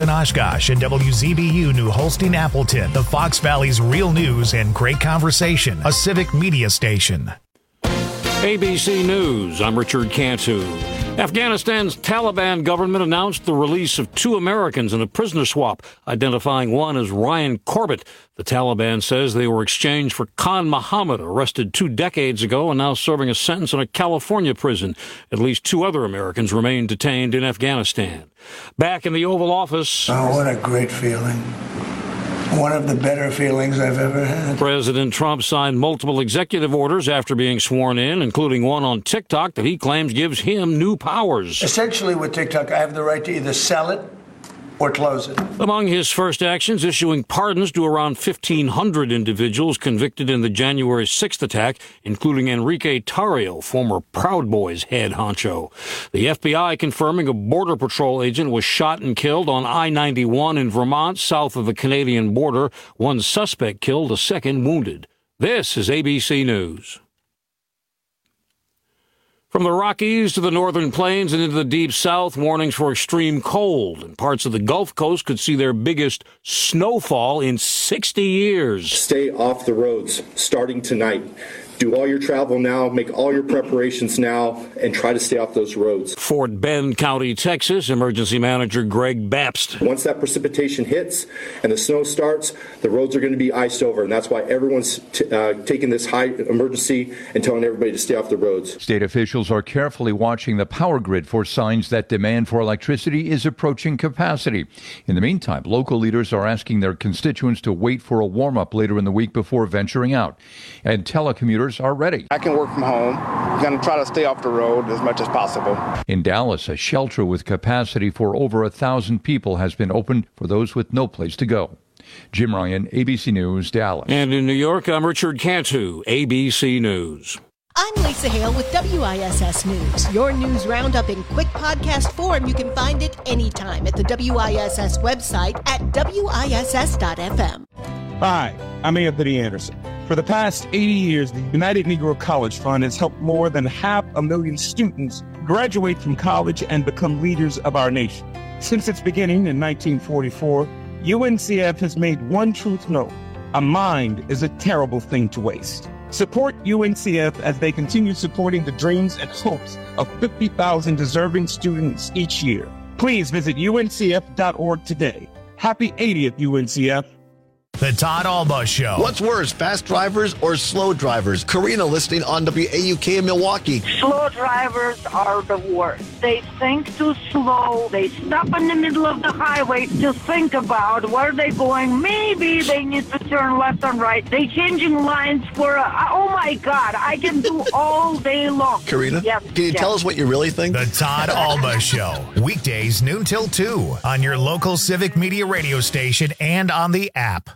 in Oshkosh and WZBU New Holstein Appleton, the Fox Valley's real news and great conversation, a civic media station. ABC News, I'm Richard Cantu. Afghanistan's Taliban government announced the release of 2 Americans in a prisoner swap, identifying one as Ryan Corbett. The Taliban says they were exchanged for Khan Muhammad, arrested 2 decades ago and now serving a sentence in a California prison. At least 2 other Americans remain detained in Afghanistan. Back in the Oval Office. Oh, what a great feeling. One of the better feelings I've ever had. President Trump signed multiple executive orders after being sworn in, including one on TikTok that he claims gives him new powers. Essentially, with TikTok, I have the right to either sell it or close it. Among his first actions, issuing pardons to around 1,500 individuals convicted in the January 6th attack, including Enrique Tarrio, former Proud Boys head honcho. The FBI confirming a Border Patrol agent was shot and killed on I-91 in Vermont, south of the Canadian border. 1 suspect killed, a 2nd wounded. This is ABC News. From the Rockies to the northern plains and into the deep south, warnings for extreme cold. And parts of the Gulf Coast could see their biggest snowfall in 60 years. Stay off the roads starting tonight. Do all your travel now, make all your preparations now, and try to stay off those roads. Fort Bend County, Texas, Emergency Manager Greg Babst. Once that precipitation hits and the snow starts, the roads are going to be iced over, and that's why everyone's taking this high emergency and telling everybody to stay off the roads. State officials are carefully watching the power grid for signs that demand for electricity is approaching capacity. In the meantime, local leaders are asking their constituents to wait for a warm-up later in the week before venturing out. And telecommuters are ready. I can work from home. I'm going to try to stay off the road as much as possible. In Dallas, a shelter with capacity for over 1,000 people has been opened for those with no place to go. Jim Ryan, ABC News, Dallas. And in New York, I'm Richard Cantu, ABC News. I'm Lisa Hale with WISS News. Your news roundup in quick podcast form. You can find it anytime at the WISS website at WISS.FM. Hi, I'm Anthony Anderson. For the past 80 years, the United Negro College Fund has helped more than 500,000 students graduate from college and become leaders of our nation. Since its beginning in 1944, UNCF has made one truth known: a mind is a terrible thing to waste. Support UNCF as they continue supporting the dreams and hopes of 50,000 deserving students each year. Please visit uncf.org today. Happy 80th, UNCF. The Todd Alba Show. What's worse, fast drivers or slow drivers? Karina listening on WAUK in Milwaukee. Slow drivers are the worst. They think too slow. They stop in the middle of the highway to think about where they're going. Maybe they need to turn left and right. They changing lines for oh my God, I can do all day long. Karina, yes, can you tell us what you really think? The Todd Alba Show. Weekdays noon till 2 on your local civic media radio station and on the app.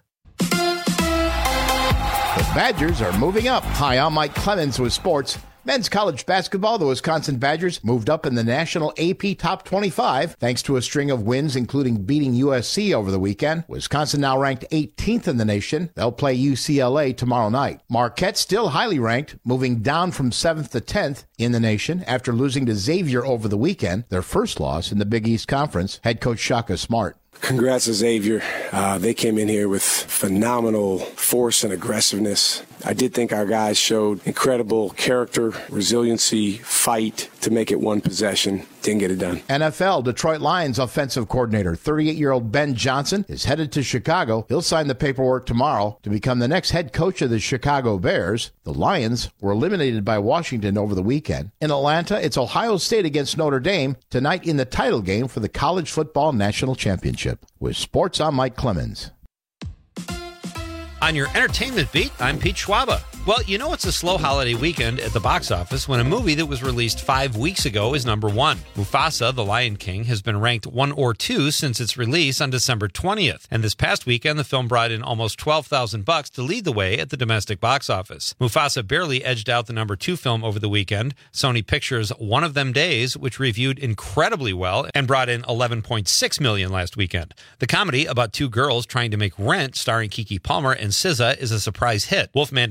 The Badgers are moving up. Hi, I'm Mike Clemens with sports. Men's college basketball, the Wisconsin Badgers moved up in the national AP Top 25 thanks to a string of wins, including beating USC over the weekend. Wisconsin now ranked 18th in the nation. They'll play UCLA tomorrow night. Marquette still highly ranked, moving down from 7th to 10th in the nation after losing to Xavier over the weekend, their first loss in the Big East Conference. Head coach Shaka Smart. Congrats to Xavier. They came in here with phenomenal force and aggressiveness. I did think our guys showed incredible character, resiliency, fight to make it one possession. Didn't get it done. NFL, Detroit Lions offensive coordinator, 38-year-old Ben Johnson, is headed to Chicago. He'll sign the paperwork tomorrow to become the next head coach of the Chicago Bears. The Lions were eliminated by Washington over the weekend. In Atlanta, it's Ohio State against Notre Dame tonight in the title game for the College Football National Championship. With sports, I'm Mike Clemens. On your entertainment beat, I'm Pete Schwaba. Well, you know it's a slow holiday weekend at the box office when a movie that was released 5 weeks ago is number 1. Mufasa, The Lion King, has been ranked 1 or 2 since its release on December 20th. And this past weekend, the film brought in almost $12,000 to lead the way at the domestic box office. Mufasa barely edged out the number 2 film over the weekend, Sony Pictures' One of Them Days, which reviewed incredibly well and brought in $11.6 million last weekend. The comedy about 2 girls trying to make rent, starring Keke Palmer and SZA, is a surprise hit. Wolfman finished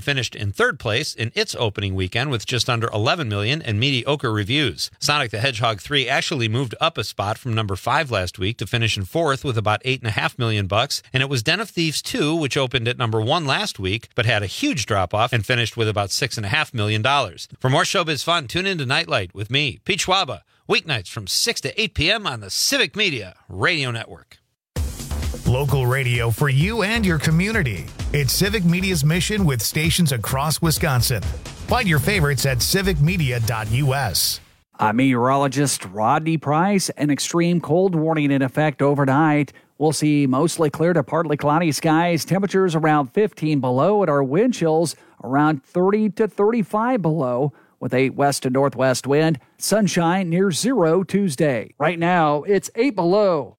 in third place in its opening weekend with just under 11 million and mediocre reviews. Sonic the Hedgehog 3 actually moved up a spot from number 5 last week to finish in fourth with about $8.5 million, and it was Den of Thieves 2, which opened at number 1 last week, but had a huge drop-off and finished with about $6.5 million. For more showbiz fun, tune in to Nightlight with me, Pete Schwaba, weeknights from 6 to 8 p.m. on the Civic Media Radio Network. Local radio for you and your community. It's Civic Media's mission with stations across Wisconsin. Find your favorites at civicmedia.us. I'm meteorologist Rodney Price. An extreme cold warning in effect overnight. We'll see mostly clear to partly cloudy skies, temperatures around 15 below, and our wind chills around 30 to 35 below, with a west to northwest wind. Sunshine near 0 Tuesday. Right now, it's 8 below.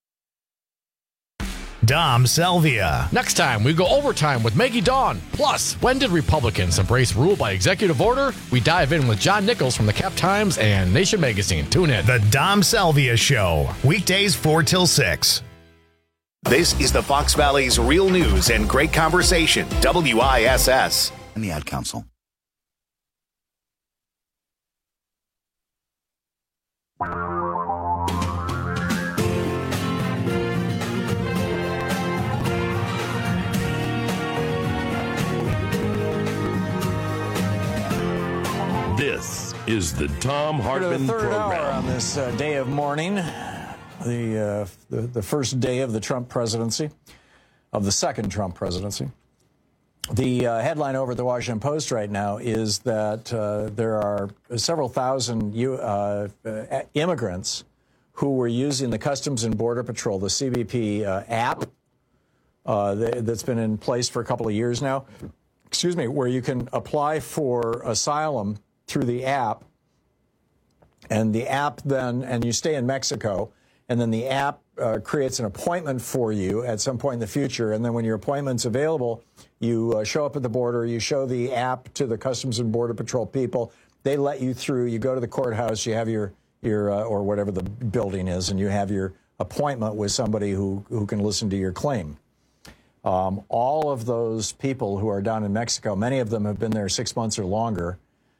Dom Salvia. Next time, we go overtime with Maggie Dawn. Plus, when did Republicans embrace rule by executive order? We dive in with John Nichols from the Cap Times and Nation Magazine. Tune in. The Dom Salvia Show. Weekdays 4 till 6. This is the Fox Valley's real news and great conversation. WISS. And the Ad Council. This is the Tom Hartman third program. Hour on this day of mourning, the first day of the Trump presidency, of the second Trump presidency. The headline over at the Washington Post right now is that there are several thousand immigrants who were using the Customs and Border Patrol, the CBP app that's been in place for a couple of years now, where you can apply for asylum through the app, and the app then, and you stay in Mexico, and then the app creates an appointment for you at some point in the future, and then when your appointment's available, you show up at the border, you show the app to the Customs and Border Patrol people, they let you through, you go to the courthouse, you have your or whatever the building is, and you have your appointment with somebody who can listen to your claim. All of those people who are down in Mexico, many of them have been there 6 months or longer.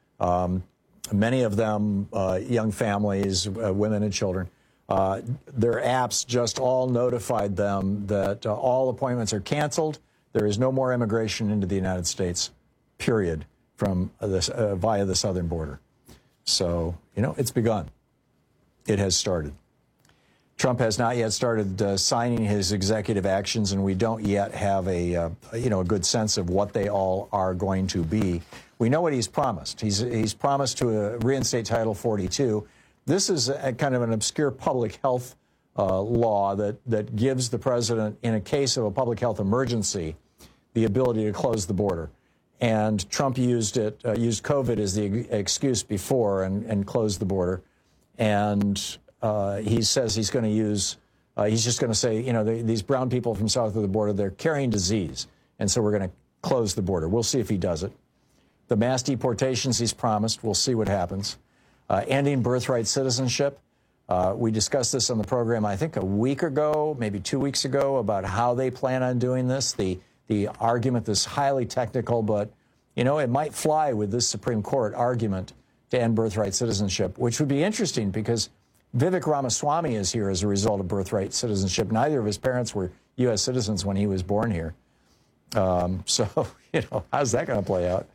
Many of them, young families, women and children, their apps just all notified them that all appointments are canceled. There is no more immigration into the United States, period, from this via the southern border. So, it's begun. It has started. Trump has not yet started signing his executive actions, and we don't yet have a good sense of what they all are going to be. We know what he's promised. He's promised to reinstate Title 42. This is a kind of an obscure public health law that gives the president, in a case of a public health emergency, the ability to close the border. And Trump used COVID as the excuse before and closed the border. And he says he's going to use, he's just going to say, these brown people from south of the border, they're carrying disease. And so we're going to close the border. We'll see if he does it. The mass deportations he's promised, we'll see what happens. Ending birthright citizenship. We discussed this on the program, I think, a week ago, maybe 2 weeks ago, about how they plan on doing this. The argument is highly technical, but, it might fly with this Supreme Court argument to end birthright citizenship, which would be interesting because Vivek Ramaswamy is here as a result of birthright citizenship. Neither of his parents were U.S. citizens when he was born here. So, how's that going to play out?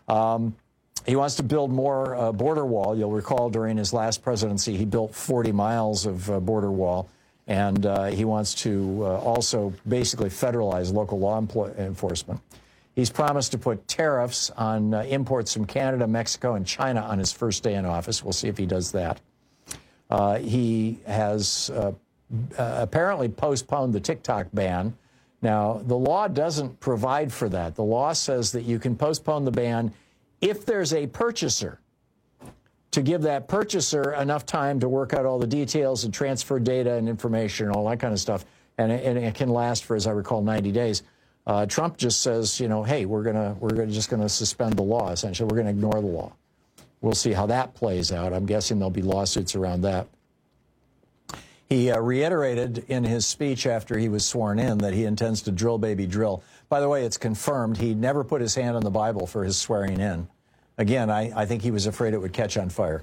He wants to build more border wall. You'll recall during his last presidency, he built 40 miles of border wall. And he wants to also basically federalize local law enforcement. He's promised to put tariffs on imports from Canada, Mexico, and China on his first day in office. We'll see if he does that. He has apparently postponed the TikTok ban. Now, the law doesn't provide for that. The law says that you can postpone the ban if there's a purchaser, to give that purchaser enough time to work out all the details and transfer data and information and all that kind of stuff. And it can last for, as I recall, 90 days. Trump just says, hey, we're just going to suspend the law, essentially. We're going to ignore the law. We'll see how that plays out. I'm guessing there'll be lawsuits around that. He reiterated in his speech after he was sworn in that he intends to drill, baby, drill. By the way, it's confirmed. He never put his hand on the Bible for his swearing in. Again, I think he was afraid it would catch on fire.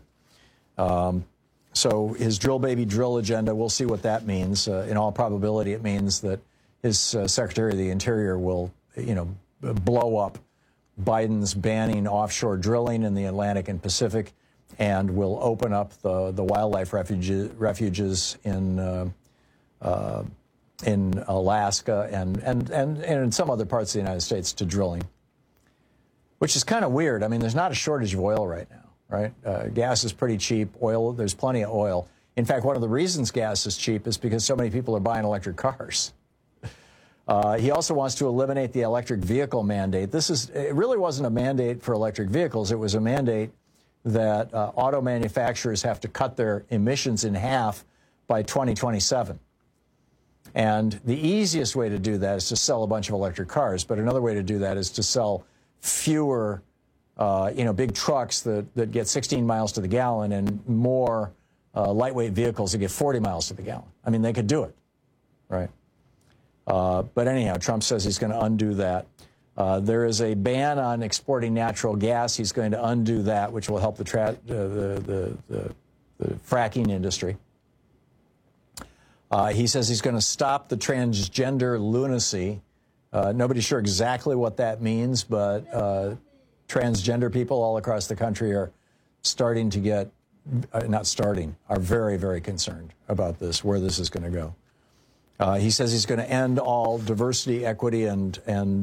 So his drill, baby, drill agenda, we'll see what that means. In all probability, it means that his Secretary of the Interior will, blow up Biden's banning offshore drilling in the Atlantic and Pacific, and will open up the wildlife refuges in Alaska and in some other parts of the United States to drilling, which is kind of weird. I mean, there's not a shortage of oil right now, right? Gas is pretty cheap. Oil, there's plenty of oil. In fact, one of the reasons gas is cheap is because so many people are buying electric cars. He also wants to eliminate the electric vehicle mandate. It really wasn't a mandate for electric vehicles. It was a mandate that auto manufacturers have to cut their emissions in half by 2027. And the easiest way to do that is to sell a bunch of electric cars. But another way to do that is to sell fewer, big trucks that get 16 miles to the gallon and more lightweight vehicles that get 40 miles to the gallon. I mean, they could do it, right? But anyhow, Trump says he's going to undo that. There is a ban on exporting natural gas. He's going to undo that, which will help the fracking industry. He says he's going to stop the transgender lunacy. Nobody's sure exactly what that means, but transgender people all across the country are starting to get, are very, very concerned about this, where this is going to go. He says he's going to end all diversity, equity, and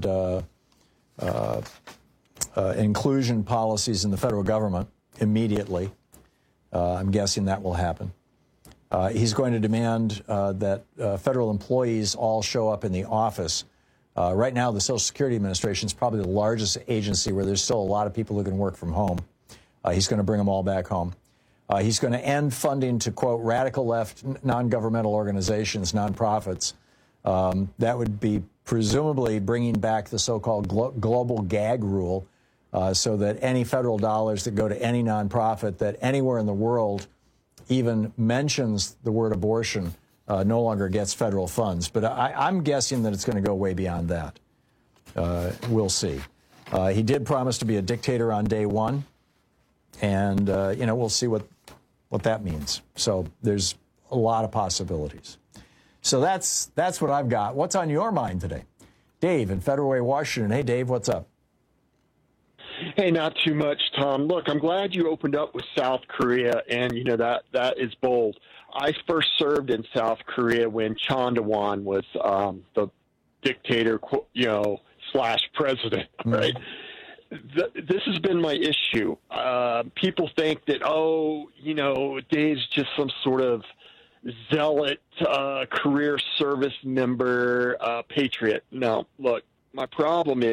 inclusion policies in the federal government immediately. I'm guessing that will happen. He's going to demand that federal employees all show up in the office. Right now, the Social Security Administration is probably the largest agency where there's still a lot of people who can work from home. He's going to bring them all back home. He's going to end funding to, quote, radical left non-governmental organizations, nonprofits. That would be presumably bringing back the so-called global gag rule so that any federal dollars that go to any nonprofit that anywhere in the world even mentions the word abortion no longer gets federal funds. But I'm guessing that it's going to go way beyond that. We'll see. He did promise to be a dictator on day one. And, we'll see what that means. So there's a lot of possibilities. So that's what I've got. What's on your mind today? Dave in Federal Way, Washington. Hey, Dave, what's up? Hey, not too much, Tom. Look, I'm glad you opened up with South Korea, and, that is bold. I first served in South Korea when Chon Do-won was the dictator, / president, right? This has been my issue. People think that, Dave's just some sort of zealot, career service member, patriot. No, look, the problem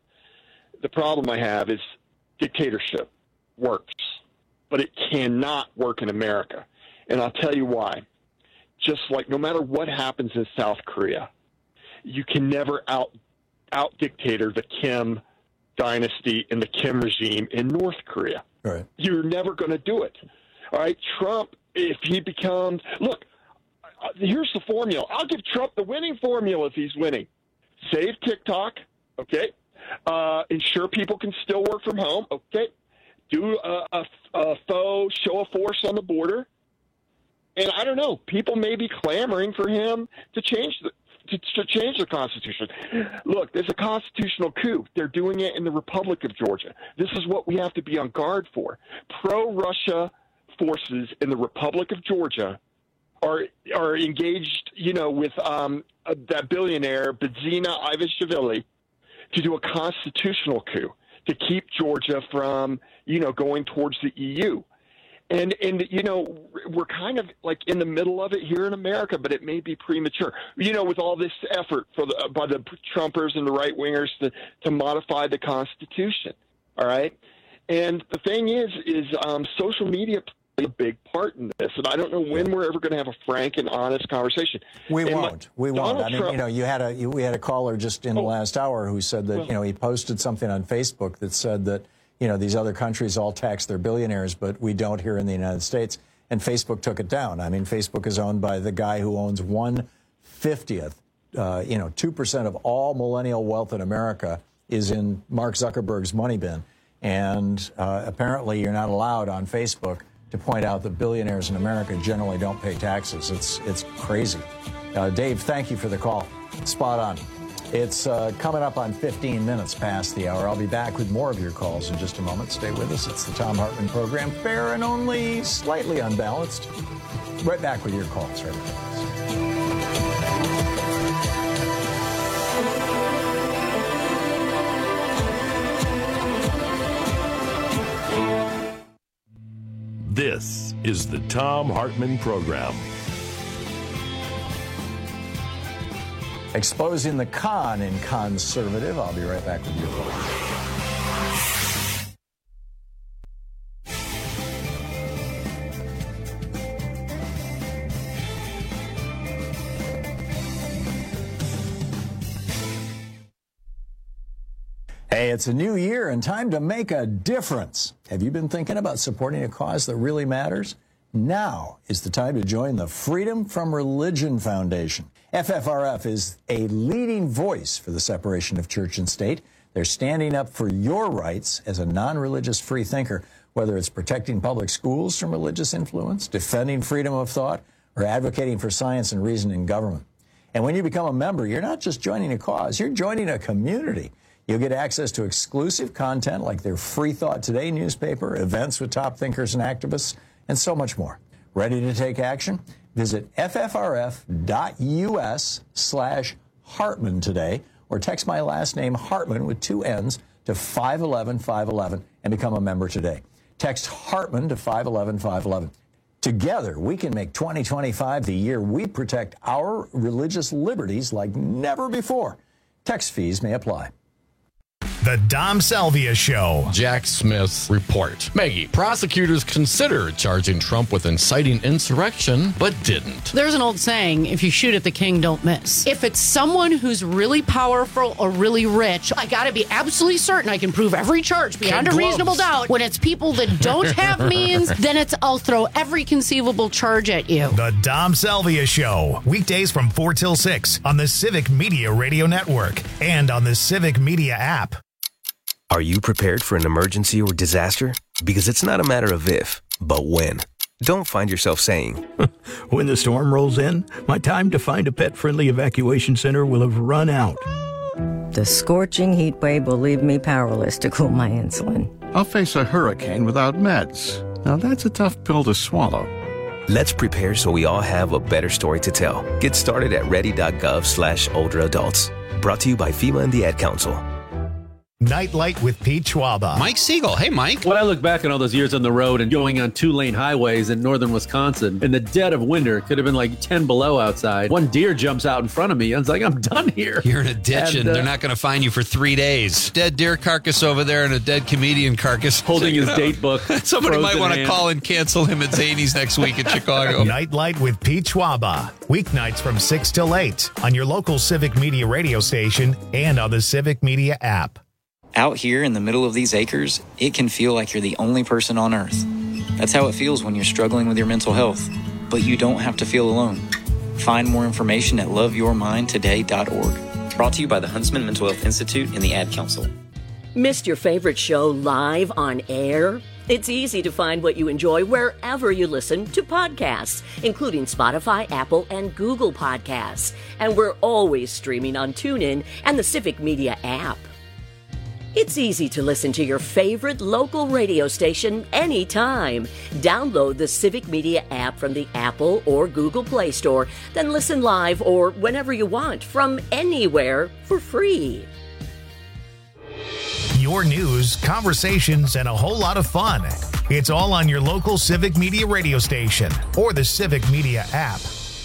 I have is dictatorship works, but it cannot work in America. And I'll tell you why. Just like no matter what happens in South Korea, you can never out-dictator the Kim dynasty and the Kim regime in North Korea. Right. You're never going to do it. All right, Trump, if he becomes, look, here's the formula. I'll give Trump the winning formula if he's winning. Save TikTok, okay? Ensure people can still work from home, okay? Do a faux show of force on the border. And I don't know, people may be clamoring for him to change the Constitution. Look, there's a constitutional coup. They're doing it in the Republic of Georgia. This is what we have to be on guard for. Pro-Russia forces in the Republic of Georgia are engaged, with that billionaire, Bidzina Ivashvili, to do a constitutional coup to keep Georgia from, going towards the EU. And we're kind of like in the middle of it here in America, but it may be premature. With all this effort by the Trumpers and the right-wingers to modify the Constitution, all right? And the thing is social media plays a big part in this, and I don't know when we're ever going to have a frank and honest conversation. We won't. I mean, we had a caller just in the last hour who said that, he posted something on Facebook that said that, these other countries all tax their billionaires, but we don't here in the United States. and Facebook took it down. I mean, Facebook is owned by the guy who owns 1/50th. 2% of all millennial wealth in America is in Mark Zuckerberg's money bin. And apparently you're not allowed on Facebook to point out that billionaires in America generally don't pay taxes. It's crazy. Dave, thank you for the call. Spot on. It's coming up on 15 minutes past the hour. I'll be back with more of your calls in just a moment. Stay with us. It's the Thom Hartmann program, fair and only slightly unbalanced. Right back with your calls. Right back. This is the Thom Hartmann program. Exposing the con in conservative. I'll be right back with you. Hey, it's a new year and time to make a difference. Have you been thinking about supporting a cause that really matters? Now is the time to join the Freedom from Religion Foundation. FFRF is a leading voice for the separation of church and state. They're standing up for your rights as a non-religious free thinker, whether it's protecting public schools from religious influence, defending freedom of thought, or advocating for science and reason in government. And when you become a member, you're not just joining a cause, you're joining a community. You'll get access to exclusive content like their Free Thought Today newspaper, events with top thinkers and activists, and so much more. Ready to take action? Visit ffrf.us/Hartmann today, or text my last name, Hartmann, with 2 N's, to 511-511 and become a member today. Text Hartmann to 511-511. Together, we can make 2025 the year we protect our religious liberties like never before. Text fees may apply. The Dom Salvia Show. Jack Smith's report. Maggie, prosecutors considered charging Trump with inciting insurrection, but didn't. There's an old saying, if you shoot at the king, don't miss. If it's someone who's really powerful or really rich, I gotta be absolutely certain I can prove every charge beyond a reasonable doubt. When it's people that don't have means, then it's I'll throw every conceivable charge at you. The Dom Salvia Show. Weekdays from 4 till 6 on the Civic Media Radio Network and on the Civic Media app. Are you prepared for an emergency or disaster? Because it's not a matter of if, but when. Don't find yourself saying, when the storm rolls in, my time to find a pet-friendly evacuation center will have run out. The scorching heat wave will leave me powerless to cool my insulin. I'll face a hurricane without meds. Now that's a tough pill to swallow. Let's prepare so we all have a better story to tell. Get started at ready.gov/older adults. Brought to you by FEMA and the Ad Council. Nightlight with Pete Schwaba. Mike Siegel. Hey, Mike. When I look back on all those years on the road and going on 2-lane highways in northern Wisconsin, in the dead of winter, it could have been like 10 below outside. One deer jumps out in front of me. I was like, I'm done here. You're in a ditch and they're not going to find you for 3 days. Dead deer carcass over there and a dead comedian carcass. Holding his date book. Somebody might want to call and cancel him at Zany's next week in Chicago. Nightlight with Pete Schwaba. Weeknights from 6 till 8 on your local Civic Media radio station and on the Civic Media app. Out here in the middle of these acres, it can feel like you're the only person on earth. That's how it feels when you're struggling with your mental health. But you don't have to feel alone. Find more information at loveyourmindtoday.org. Brought to you by the Huntsman Mental Health Institute and the Ad Council. Missed your favorite show live on air? It's easy to find what you enjoy wherever you listen to podcasts, including Spotify, Apple, and Google Podcasts. And we're always streaming on TuneIn and the Civic Media app. It's easy to listen to your favorite local radio station anytime. Download the Civic Media app from the Apple or Google Play Store, then listen live or whenever you want from anywhere for free. Your news, conversations, and a whole lot of fun. It's all on your local Civic Media radio station or the Civic Media app.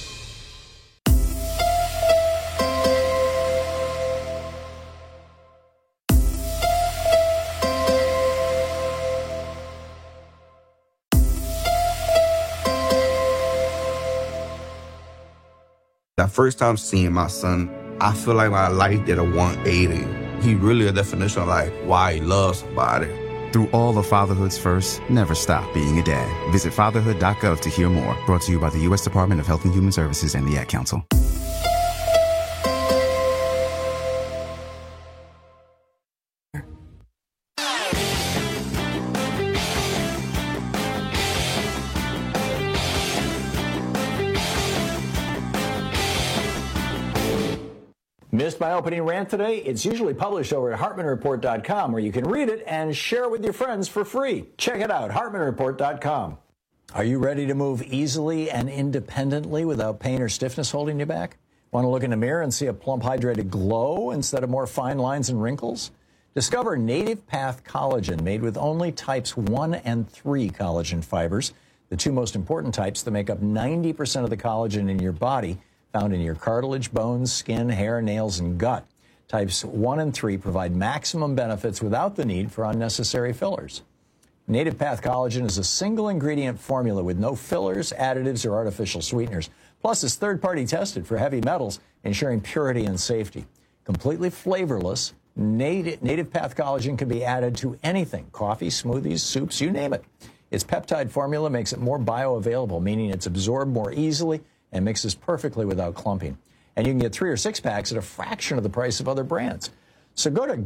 That first time seeing my son, I feel like my life did a 180. He really a definition of like why he loves somebody. Through all of fatherhood's firsts, never stop being a dad. Visit fatherhood.gov to hear more. Brought to you by the U.S. Department of Health and Human Services and the Ad Council. Missed my opening rant today? It's usually published over at HartmanReport.com, where you can read it and share it with your friends for free. Check it out, HartmanReport.com. Are you ready to move easily and independently without pain or stiffness holding you back? Want to look in the mirror and see a plump, hydrated glow instead of more fine lines and wrinkles? Discover Native Path Collagen, made with only types 1 and 3 collagen fibers, the two most important types that make up 90% of the collagen in your body, found in your cartilage, bones, skin, hair, nails, and gut. Types 1 and 3 provide maximum benefits without the need for unnecessary fillers. Native Path Collagen is a single-ingredient formula with no fillers, additives, or artificial sweeteners. Plus, it's third-party tested for heavy metals, ensuring purity and safety. Completely flavorless, Native Path Collagen can be added to anything: coffee, smoothies, soups, you name it. Its peptide formula makes it more bioavailable, meaning it's absorbed more easily and mixes perfectly without clumping. And you can get 3 or 6 packs at a fraction of the price of other brands. So go to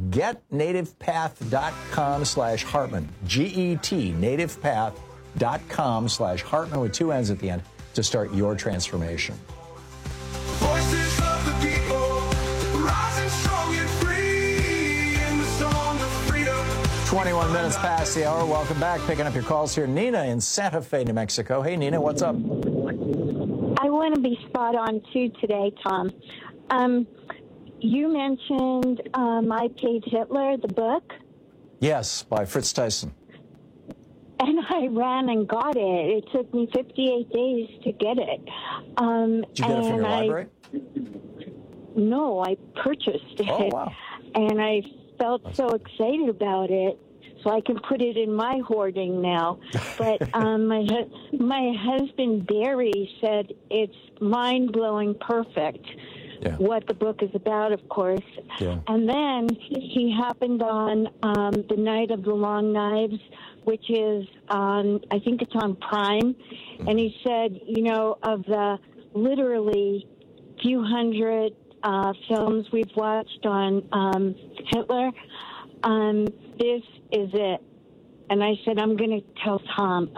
getnativepath.com/Hartman, G-E-T, nativepath.com/Hartman with 2 N's at the end to start your transformation. Voices of the people, rising strong and free in the song of freedom. 21 minutes past the hour. Welcome back. Picking up your calls here. Nina in Santa Fe, New Mexico. Hey, Nina, what's up? I want to be spot on, too, today, Tom. You mentioned I Paid Hitler, the book. Yes, by Fritz Tyson. And I ran and got it. It took me 58 days to get it. Did you get it from your library? No, I purchased it. Oh, wow. And I felt so excited about it. So I can put it in my hoarding now. But my husband, Barry, said it's mind-blowing perfect, what the book is about, of course. Yeah. And then he happened on The Night of the Long Knives, which is on, I think it's on Prime. And he said, you know, of the literally few hundred films we've watched on Hitler, this is it. And I said, I'm going to tell Tom.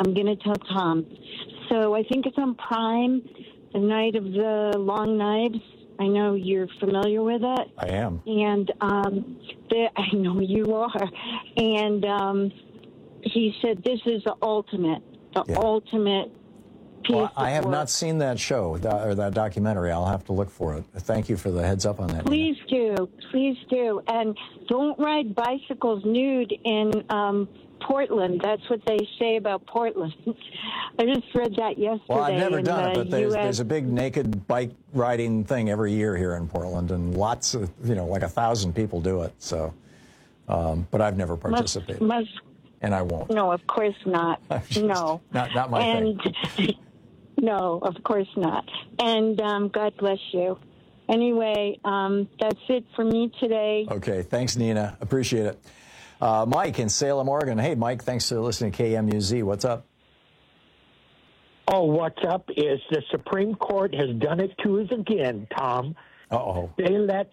So I think it's on Prime, The Night of the Long Knives. I know you're familiar with it. I am. And I know you are. And he said, this is the ultimate piece of I have work. not seen that show, or that documentary. I'll have to look for it. Thank you for the heads up on that. Please do. And don't ride bicycles nude in Portland. That's what they say about Portland. I just read that yesterday. Well, I've never done it, but US. there's a big naked bike riding thing every year here in Portland, and lots of, like 1,000 people do it. So, but I've never participated. And I won't. No, of course not. No. Not my thing. No, of course not. And God bless you. Anyway, that's it for me today. Okay. Thanks, Nina. Appreciate it. Mike in Salem, Oregon. Hey, Mike, thanks for listening to KMUZ. What's up? Oh, what's up is the Supreme Court has done it to us again, Tom. Uh-oh. They let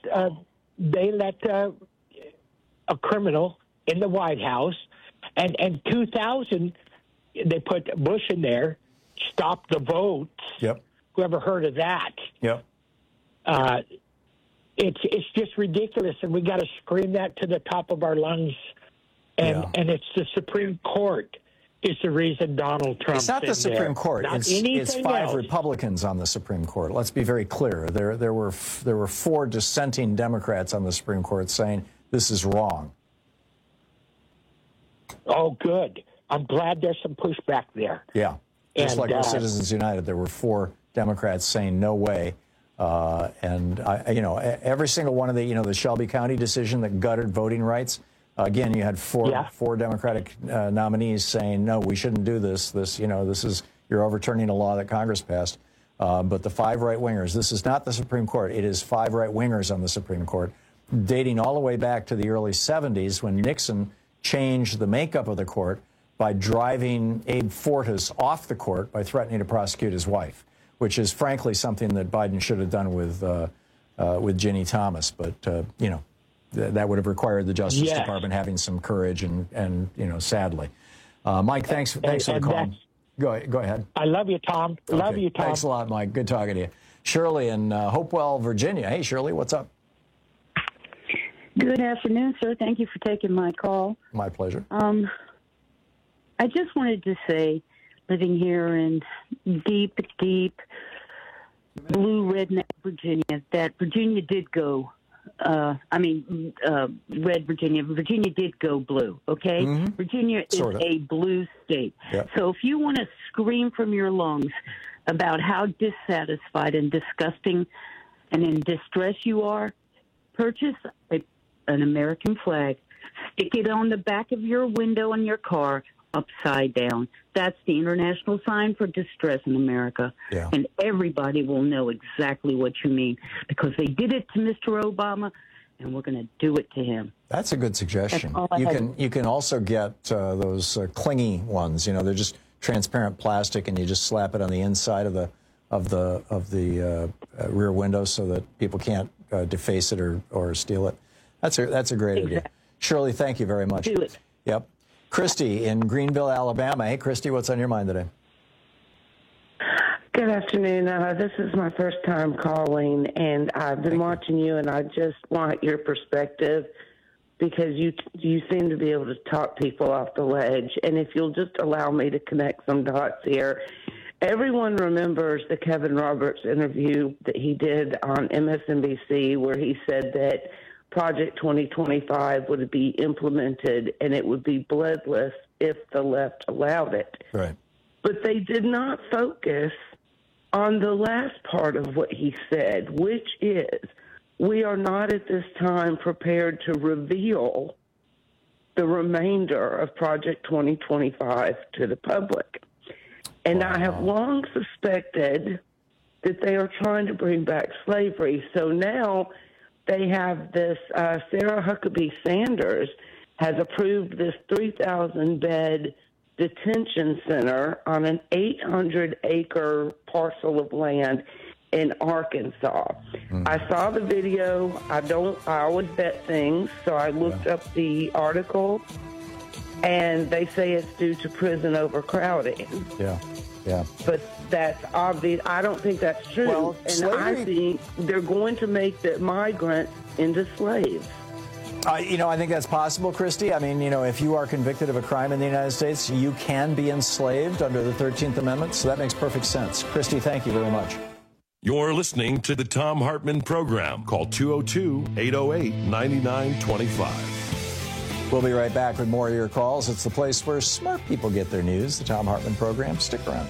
a criminal in the White House, and 2000, they put Bush in there, stop the votes. Yep. Whoever heard of that? Yep. It's just ridiculous, and we got to scream that to the top of our lungs. And it's the Supreme Court is the reason Donald Trump. It's not the Supreme Court. It's 5 else. Republicans on the Supreme Court. Let's be very clear. There were 4 dissenting Democrats on the Supreme Court saying this is wrong. Oh, good. I'm glad there's some pushback there. Yeah. Just like with Citizens United, there were 4 Democrats saying no way. Every single one of the Shelby County decision that gutted voting rights. Again, you had 4 Democratic nominees saying, no, we shouldn't do this. This is, you're overturning a law that Congress passed. But the 5 right-wingers, this is not the Supreme Court. It is 5 right-wingers on the Supreme Court, dating all the way back to the early 70s when Nixon change the makeup of the court by driving Abe Fortas off the court by threatening to prosecute his wife, which is frankly something that Biden should have done with Ginny Thomas. But, you know, that would have required the Justice Department having some courage and you know, sadly. Mike, thanks for the call. Go ahead. I love you, Tom. Okay. Love you, Tom. Thanks a lot, Mike. Good talking to you. Shirley in Hopewell, Virginia. Hey, Shirley, what's up? Good afternoon, sir. Thank you for taking my call. My pleasure. I just wanted to say, living here in deep blue redneck Virginia, that Virginia did go. Red Virginia. Virginia did go blue, okay? Mm-hmm. Virginia is a blue state. Yep. So if you want to scream from your lungs about how dissatisfied and disgusting and in distress you are, purchase an American flag, stick it on the back of your window in your car upside down. That's the international sign for distress in America. Yeah. And everybody will know exactly what you mean because they did it to Mr. Obama, and we're going to do it to him. That's a good suggestion. You can also get those clingy ones. You know, they're just transparent plastic, and you just slap it on the inside of the rear window so that people can't deface it or steal it. That's a great idea. Shirley, thank you very much. Do it. Yep. Christy in Greenville, Alabama. Hey, Christy, what's on your mind today? Good afternoon. This is my first time calling, and I've been watching you, and I just want your perspective because you seem to be able to talk people off the ledge. And if you'll just allow me to connect some dots here, everyone remembers the Kevin Roberts interview that he did on MSNBC where he said that Project 2025 would be implemented and it would be bloodless if the left allowed it. Right. But they did not focus on the last part of what he said, which is we are not at this time prepared to reveal the remainder of Project 2025 to the public. And I have long suspected that they are trying to bring back slavery. So now they have this, Sarah Huckabee Sanders has approved this 3,000-bed detention center on an 800-acre parcel of land in Arkansas. I saw the video. I always bet things, so I looked up the article, and they say it's due to prison overcrowding. Yeah, yeah. But that's obvious. I don't think that's true. Well, and slavery... I think they're going to make the migrants into slaves. You know, I think that's possible, Christy. I mean, you know, if you are convicted of a crime in the United States, you can be enslaved under the 13th Amendment, so that makes perfect sense. Christy, thank you very much. You're listening to the Thom Hartmann Program. Call 202-808-9925. We'll be right back with more of your calls. It's the place where smart people get their news, the Thom Hartmann Program. Stick around.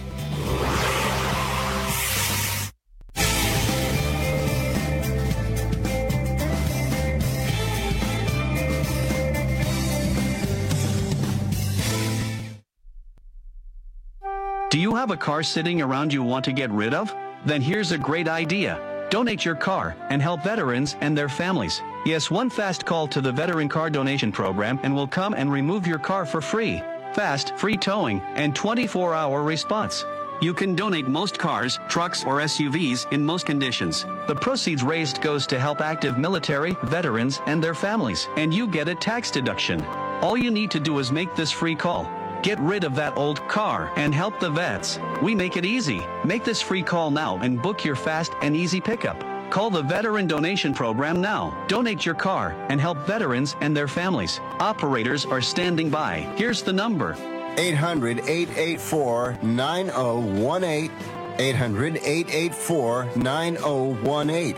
Do you have a car sitting around you want to get rid of? Then here's a great idea. Donate your car and help veterans and their families. Yes, one fast call to the Veteran Car Donation Program and we'll come and remove your car for free. Fast, free towing, and 24-hour response. You can donate most cars, trucks, or SUVs in most conditions. The proceeds raised goes to help active military, veterans, and their families, and you get a tax deduction. All you need to do is make this free call. Get rid of that old car and help the vets. We make it easy. Make this free call now and book your fast and easy pickup. Call the Veteran Donation Program now. Donate your car and help veterans and their families. Operators are standing by. Here's the number. 800-884-9018. 800-884-9018.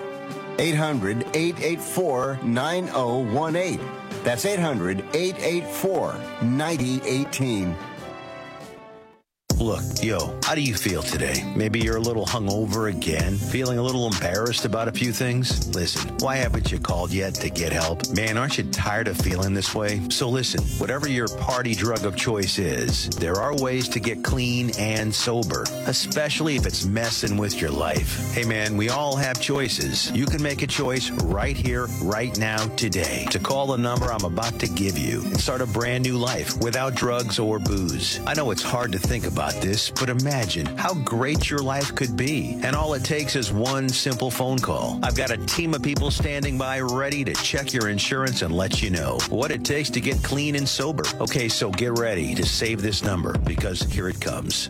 800-884-9018. That's 800-884-9018. Look, how do you feel today? Maybe you're a little hungover again, feeling a little embarrassed about a few things? Listen, why haven't you called yet to get help? Man, aren't you tired of feeling this way? So listen, whatever your party drug of choice is, there are ways to get clean and sober, especially if it's messing with your life. Hey man, we all have choices. You can make a choice right here, right now, today, to call the number I'm about to give you and start a brand new life without drugs or booze. I know it's hard to think about this, but imagine how great your life could be. And all it takes is one simple phone call. I've got a team of people standing by ready to check your insurance and let you know what it takes to get clean and sober. Okay, so get ready to save this number because here it comes.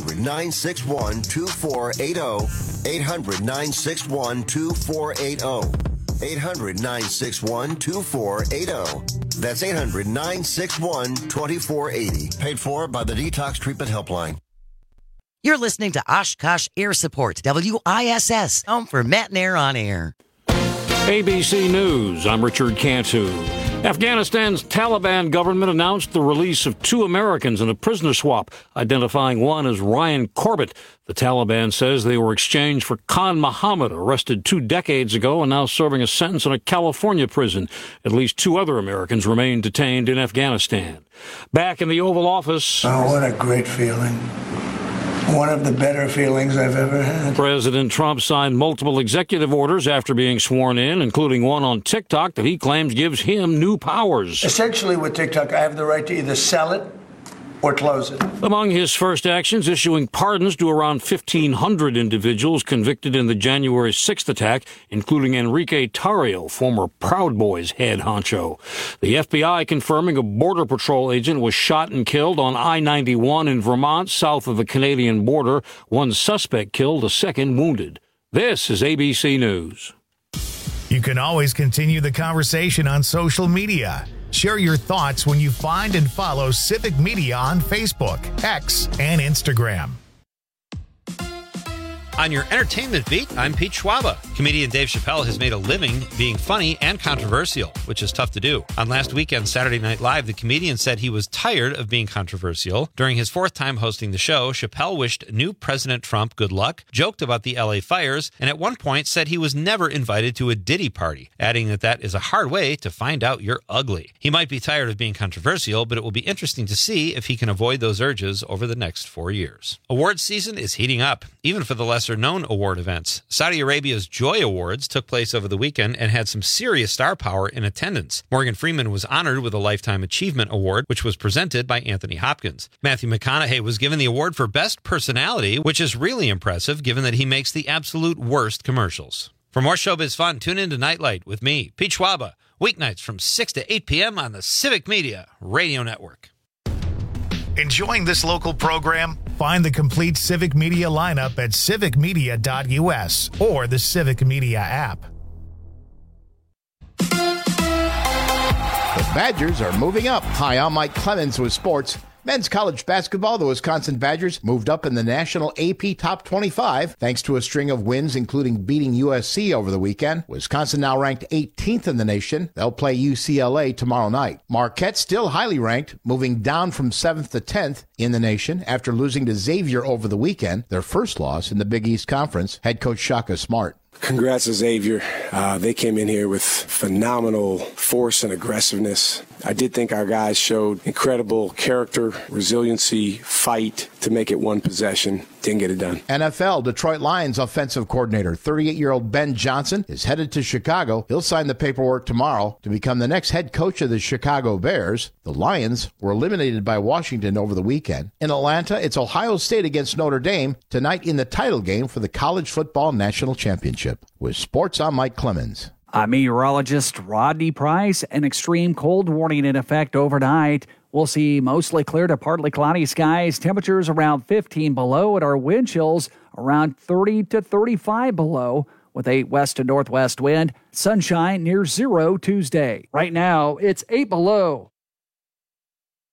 800-961-2480. 800-961-2480. 800-961-2480. That's 800-961-2480. Paid for by the Detox Treatment Helpline. You're listening to Oshkosh Air Support, WISS, home for Matt and Air on Air. ABC News, I'm Richard Cantu. Afghanistan's Taliban government announced the release of 2 Americans in a prisoner swap, identifying one as Ryan Corbett. The Taliban says they were exchanged for Khan Muhammad, arrested 2 decades ago and now serving a sentence in a California prison. At least 2 other Americans remain detained in Afghanistan. Back in the Oval Office. Oh, what a great feeling. One of the better feelings I've ever had. President Trump signed multiple executive orders after being sworn in, including one on TikTok that he claims gives him new powers. Essentially, with TikTok, I have the right to either sell it or close it. Among his first actions, issuing pardons to around 1,500 individuals convicted in the January 6th attack, including Enrique Tarrio, former Proud Boys head honcho. The FBI confirming a Border Patrol agent was shot and killed on I-91 in Vermont, south of the Canadian border. One suspect killed, a second wounded. This is ABC News. You can always continue the conversation on social media. Share your thoughts when you find and follow Civic Media on Facebook, X, and Instagram. On your entertainment beat, I'm Pete Schwaba. Comedian Dave Chappelle has made a living being funny and controversial, which is tough to do. On last weekend's Saturday Night Live, the comedian said he was tired of being controversial. During his 4th time hosting the show, Chappelle wished new President Trump good luck, joked about the LA fires, and at one point said he was never invited to a Diddy party, adding that is a hard way to find out you're ugly. He might be tired of being controversial, but it will be interesting to see if he can avoid those urges over the next 4 years. Awards season is heating up, even for the lesser-known award events. Saudi Arabia's Joy Awards took place over the weekend and had some serious star power in attendance. Morgan Freeman was honored with a Lifetime Achievement Award, which was presented by Anthony Hopkins. Matthew McConaughey was given the award for Best Personality, which is really impressive given that he makes the absolute worst commercials. For more showbiz fun, tune in to Nightlight with me, Pete Schwaba, weeknights from 6 to 8 p.m. on the Civic Media Radio Network. Enjoying this local program? Find the complete Civic Media lineup at civicmedia.us or the Civic Media app. The Badgers are moving up. Hi, I'm Mike Clemens with sports. Men's college basketball, the Wisconsin Badgers moved up in the national AP Top 25 thanks to a string of wins, including beating USC over the weekend. Wisconsin now ranked 18th in the nation. They'll play UCLA tomorrow night. Marquette still highly ranked, moving down from 7th to 10th in the nation after losing to Xavier over the weekend, their first loss in the Big East Conference. Head coach Shaka Smart. Congrats to Xavier. They came in here with phenomenal force and aggressiveness. I did think our guys showed incredible character, resiliency, fight to make it one possession. Didn't get it done. NFL, Detroit Lions offensive coordinator, 38-year-old Ben Johnson, is headed to Chicago. He'll sign the paperwork tomorrow to become the next head coach of the Chicago Bears. The Lions were eliminated by Washington over the weekend. In Atlanta, it's Ohio State against Notre Dame tonight in the title game for the College Football National Championship. With sports, I'm Mike Clemens. I'm meteorologist Rodney Price. An extreme cold warning in effect overnight. We'll see mostly clear to partly cloudy skies, temperatures around 15 below, and our wind chills around 30 to 35 below, with a west to northwest wind. Sunshine near 0 Tuesday. Right now, it's 8 below.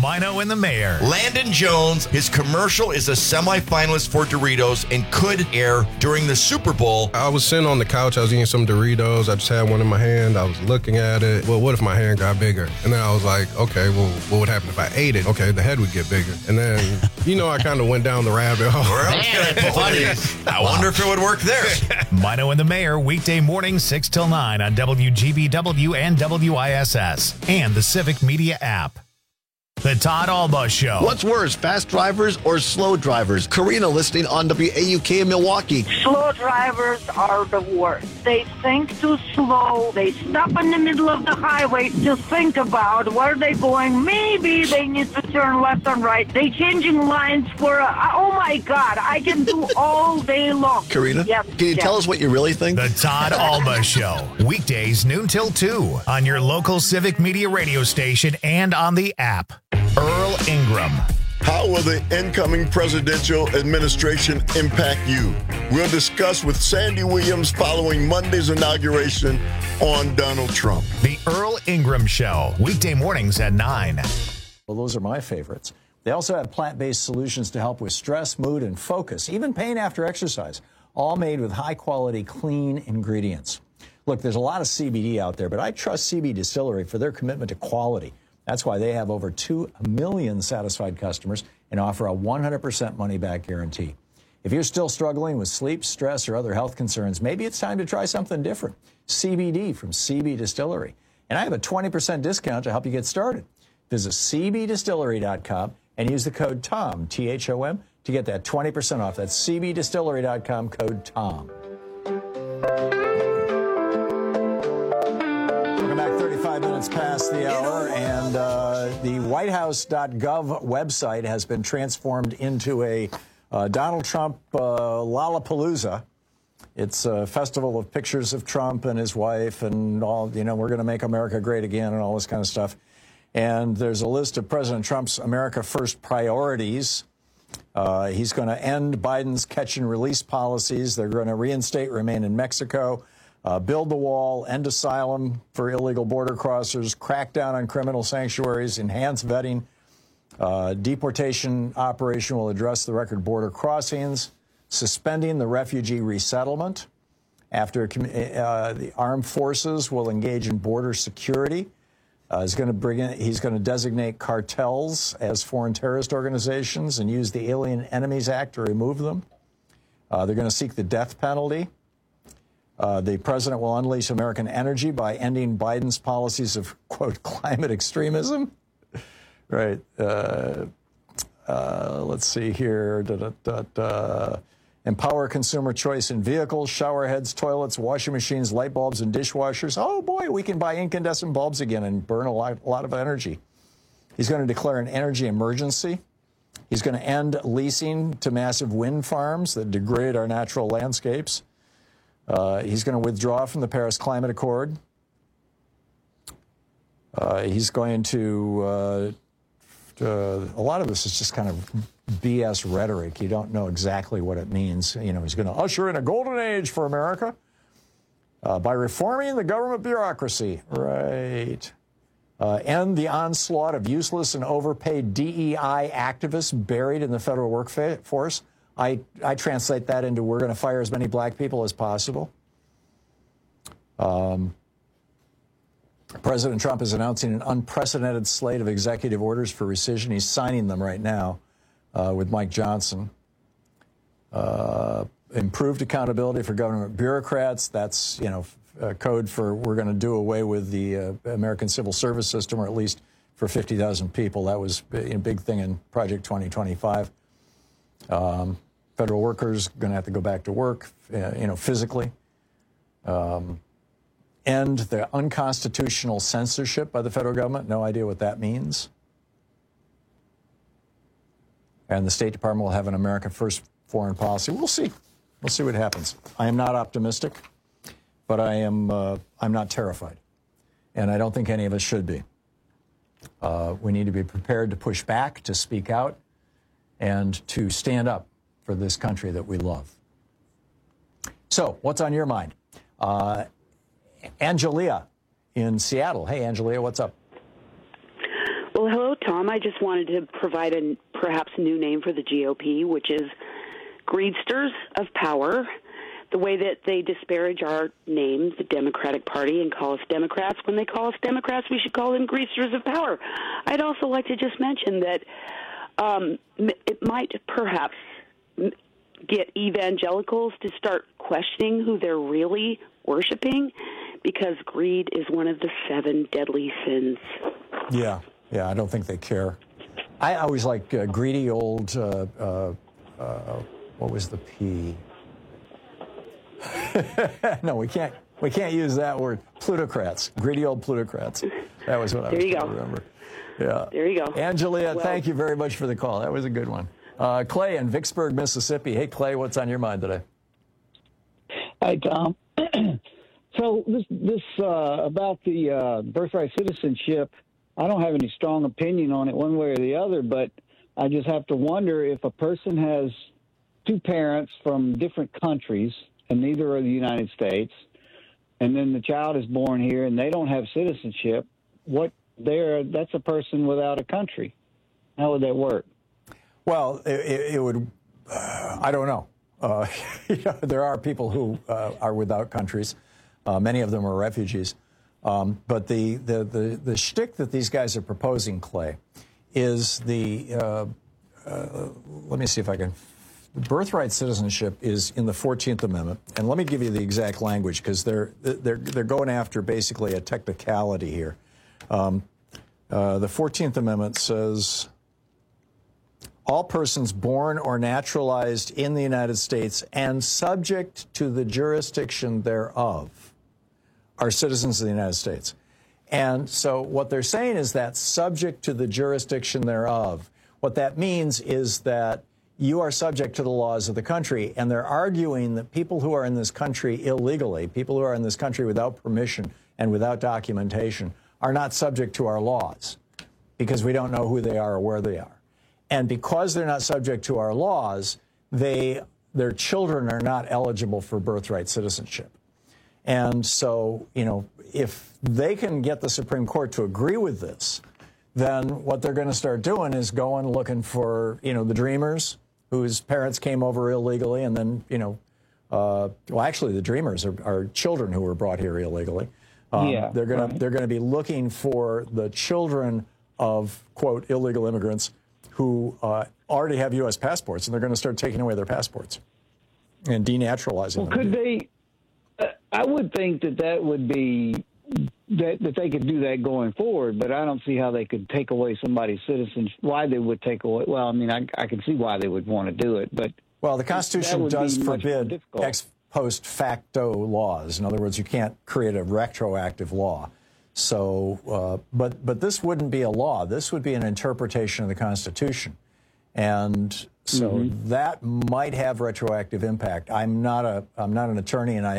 Mino and the Mayor. Landon Jones, his commercial is a semifinalist for Doritos and could air during the Super Bowl. I was sitting on the couch, I was eating some Doritos, I just had one in my hand, I was looking at it. Well, what if my hand got bigger? And then I was like, okay, well, what would happen if I ate it? Okay, the head would get bigger. And then, I kind of went down the rabbit hole. I wonder if it would work there. Mino and the Mayor, weekday morning 6 till 9 on WGBW and WISS and the Civic Media app. The Todd Alba Show. What's worse, fast drivers or slow drivers? Karina listening on WAUK in Milwaukee. Slow drivers are the worst. They think too slow. They stop in the middle of the highway to think about where they're going. Maybe they need to turn left and right. They changing lines for oh my God, I can do all day long. Karina, yep, can you tell us what you really think? The Todd Alba Show. Weekdays noon till 2 on your local Civic Media radio station and on the app. Earl Ingram. How will the incoming presidential administration impact you? We'll discuss with Sandy Williams following Monday's inauguration on Donald Trump. The Earl Ingram Show. Weekday mornings at 9. Well, those are my favorites. They also have plant-based solutions to help with stress, mood, and focus, even pain after exercise, all made with high-quality, clean ingredients. Look, there's a lot of CBD out there, but I trust CB Distillery for their commitment to quality. That's why they have over 2 million satisfied customers and offer a 100% money-back guarantee. If you're still struggling with sleep, stress, or other health concerns, maybe it's time to try something different. CBD from CB Distillery. And I have a 20% discount to help you get started. Visit cbdistillery.com and use the code TOM, T-H-O-M, to get that 20% off. That's cbdistillery.com, code TOM. Welcome back, 35 minutes past the hour, and the whitehouse.gov website has been transformed into a Donald Trump Lollapalooza. It's a festival of pictures of Trump and his wife and all, we're going to make America great again and all this kind of stuff. And there's a list of President Trump's America First priorities. He's going to end Biden's catch and release policies. They're going to reinstate remain in Mexico. Build the wall, end asylum for illegal border crossers, crack down on criminal sanctuaries, enhance vetting. Deportation operation will address the record border crossings, suspending the refugee resettlement. After the armed forces will engage in border security. He's going to designate cartels as foreign terrorist organizations and use the Alien Enemies Act to remove them. They're going to seek the death penalty. The president will unleash American energy by ending Biden's policies of, quote, climate extremism. Right. Let's see here. Empower consumer choice in vehicles, shower heads, toilets, washing machines, light bulbs, and dishwashers. Oh, boy, we can buy incandescent bulbs again and burn a lot of energy. He's going to declare an energy emergency. He's going to end leasing to massive wind farms that degrade our natural landscapes. He's going to withdraw from the Paris Climate Accord. He's going to, a lot of this is just kind of BS rhetoric. You don't know exactly what it means. He's going to usher in a golden age for America by reforming the government bureaucracy. Right. End the onslaught of useless and overpaid DEI activists buried in the federal workforce. I translate that into we're going to fire as many black people as possible. President Trump is announcing an unprecedented slate of executive orders for rescission. He's signing them right now with Mike Johnson. Improved accountability for government bureaucrats. That's, code for we're going to do away with the American civil service system, or at least for 50,000 people. That was a big thing in Project 2025. Federal workers going to have to go back to work, physically. End the unconstitutional censorship by the federal government. No idea what that means. And the State Department will have an America First foreign policy. We'll see. We'll see what happens. I am not optimistic, but I'm not terrified. And I don't think any of us should be. We need to be prepared to push back, to speak out, and to stand up for this country that we love. So, what's on your mind? Angelia in Seattle. Hey, Angelia, what's up? Well, hello, Tom. Tom. I just wanted to provide a perhaps new name for the GOP, which is greedsters of power. The way that they disparage our name, the Democratic Party, and call us Democrats. When they call us Democrats, we should call them greasers of power. I'd also like to just mention that it might perhaps get evangelicals to start questioning who they're really worshiping, because greed is one of the 7 deadly sins. Yeah, I don't think they care. I always like greedy old, what was the P? No, we can't use that word. Plutocrats, greedy old plutocrats. That was what I was trying to remember. Yeah. There you go. Angelia, thank you very much for the call. That was a good one. Clay in Vicksburg, Mississippi. Hey, Clay, what's on your mind today? Hi, Tom. So this about the birthright citizenship, I don't have any strong opinion on it one way or the other, but I just have to wonder if a person has 2 parents from different countries, and neither are the United States, and then the child is born here and they don't have citizenship, that's a person without a country. How would that work? Well, it would, I don't know. There are people who are without countries. Many of them are refugees. But the shtick that these guys are proposing, Clay, is let me see if I can. Birthright citizenship is in the 14th Amendment, and let me give you the exact language, because they're going after basically a technicality here. The 14th Amendment says, all persons born or naturalized in the United States and subject to the jurisdiction thereof are citizens of the United States. And so what they're saying is that subject to the jurisdiction thereof, what that means is that you are subject to the laws of the country, and they're arguing that people who are in this country illegally, people who are in this country without permission and without documentation, are not subject to our laws because we don't know who they are or where they are. And because they're not subject to our laws, their children are not eligible for birthright citizenship. And so, if they can get the Supreme Court to agree with this, then what they're going to start doing is going looking for, the dreamers whose parents came over illegally, and then, actually the dreamers are children who were brought here illegally. They're going to be looking for the children of, quote, illegal immigrants who already have U.S. passports, and they're going to start taking away their passports and denaturalizing them. Could they? I would think that would be that they could do that going forward, but I don't see how they could take away somebody's citizenship. Why they would take away? Well, I mean, I can see why they would want to do it, but the Constitution does forbid ex post facto laws. In other words, you can't create a retroactive law. So, but this wouldn't be a law. This would be an interpretation of the Constitution, and so that might have retroactive impact. I'm not an attorney, and